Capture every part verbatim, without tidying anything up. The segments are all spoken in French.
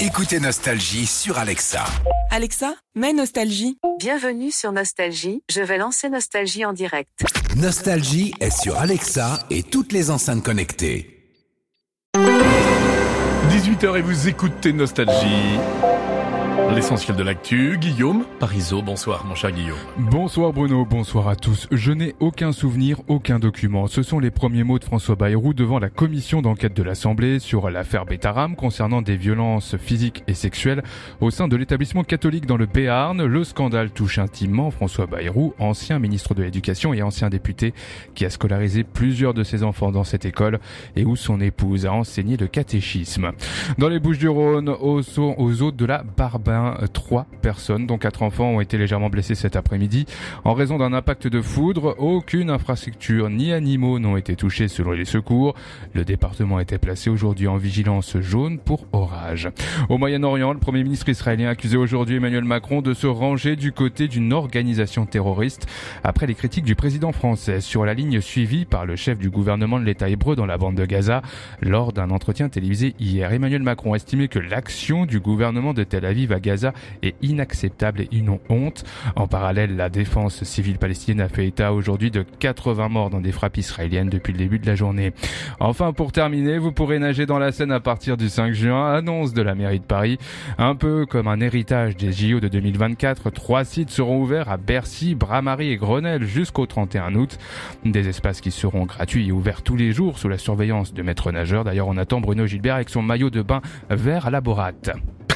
Écoutez Nostalgie sur Alexa. Alexa, mets Nostalgie. Bienvenue sur Nostalgie, je vais lancer Nostalgie en direct. Nostalgie est sur Alexa et toutes les enceintes connectées. dix-huit heures et vous écoutez Nostalgie. L'essentiel de l'actu, Guillaume Parisot. Bonsoir mon cher Guillaume. Bonsoir Bruno, bonsoir à tous. Je n'ai aucun souvenir, aucun document. Ce sont les premiers mots de François Bayrou devant la commission d'enquête de l'Assemblée sur l'affaire Betaram concernant des violences physiques et sexuelles au sein de l'établissement catholique dans le Béarn. Le scandale touche intimement François Bayrou, ancien ministre de l'Éducation et ancien député qui a scolarisé plusieurs de ses enfants dans cette école et où son épouse a enseigné le catéchisme. Dans les Bouches-du-Rhône, aux, aux eaux de la Barbin, trois personnes, dont quatre enfants, ont été légèrement blessés cet après-midi en raison d'un impact de foudre. Aucune infrastructure ni animaux n'ont été touchés selon les secours. Le département a été placé aujourd'hui en vigilance jaune pour orage. Au Moyen-Orient, le Premier ministre israélien a accusé aujourd'hui Emmanuel Macron de se ranger du côté d'une organisation terroriste après les critiques du président français sur la ligne suivie par le chef du gouvernement de l'État hébreu dans la bande de Gaza. Lors d'un entretien télévisé hier, Emmanuel Macron a estimé que l'action du gouvernement de Tel Aviv à Gaza est inacceptable et une honte. En parallèle, la défense civile palestinienne a fait état aujourd'hui de quatre-vingts morts dans des frappes israéliennes depuis le début de la journée. Enfin, pour terminer, vous pourrez nager dans la Seine à partir du cinq juin, annonce de la mairie de Paris. Un peu comme un héritage des J O de deux mille vingt-quatre, trois sites seront ouverts à Bercy, Bras-Marie et Grenelle jusqu'au trente et un août. Des espaces qui seront gratuits et ouverts tous les jours sous la surveillance de maîtres nageurs. D'ailleurs, on attend Bruno Gilbert avec son maillot de bain vert à la Bourrate.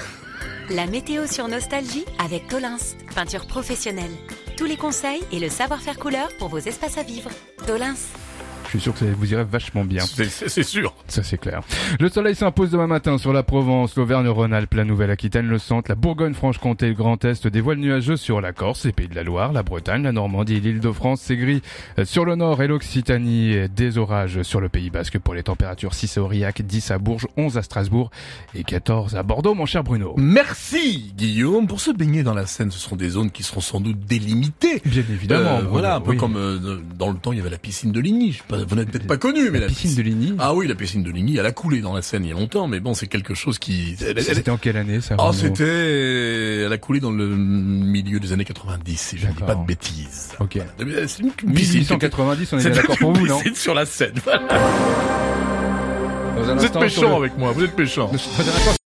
La météo sur Nostalgie avec Tolins, peinture professionnelle. Tous les conseils et le savoir-faire couleur pour vos espaces à vivre. Tolins. Je suis sûr que ça vous irait vachement bien. C'est, c'est, c'est sûr. Ça, c'est clair. Le soleil s'impose demain matin sur la Provence, l'Auvergne-Rhône-Alpes, la Nouvelle-Aquitaine, le Centre, la Bourgogne-Franche-Comté, le Grand Est, des voiles nuageux sur la Corse, les Pays de la Loire, la Bretagne, la Normandie et l'Île-de-France. C'est gris sur le Nord et l'Occitanie. Des orages sur le Pays Basque pour les températures six à Aurillac, dix à Bourges, onze à Strasbourg et quatorze à Bordeaux, mon cher Bruno. Merci Guillaume. Pour se baigner dans la Seine, ce seront des zones qui seront sans doute délimitées. Bien évidemment. Euh, voilà, un peu oui. comme euh, dans le temps, il y avait la piscine de Ligny. Je sais pas, vous n'êtes peut-être pas connu, mais la, la piscine de Ligny. Ah oui, la piscine de Ligny, elle a coulé dans la Seine il y a longtemps, mais bon, c'est quelque chose qui... Elle, elle... C'était en quelle année, ça? Ah, c'était... Elle a coulé dans le milieu des années quatre-vingt-dix, si je ne dis pas de bêtises. Ok. Voilà. C'est une piscine... mille huit cent quatre-vingt-dix, on est d'accord pour vous, non? C'est sur la Seine, voilà. Vous êtes méchant avec moi, vous êtes méchant.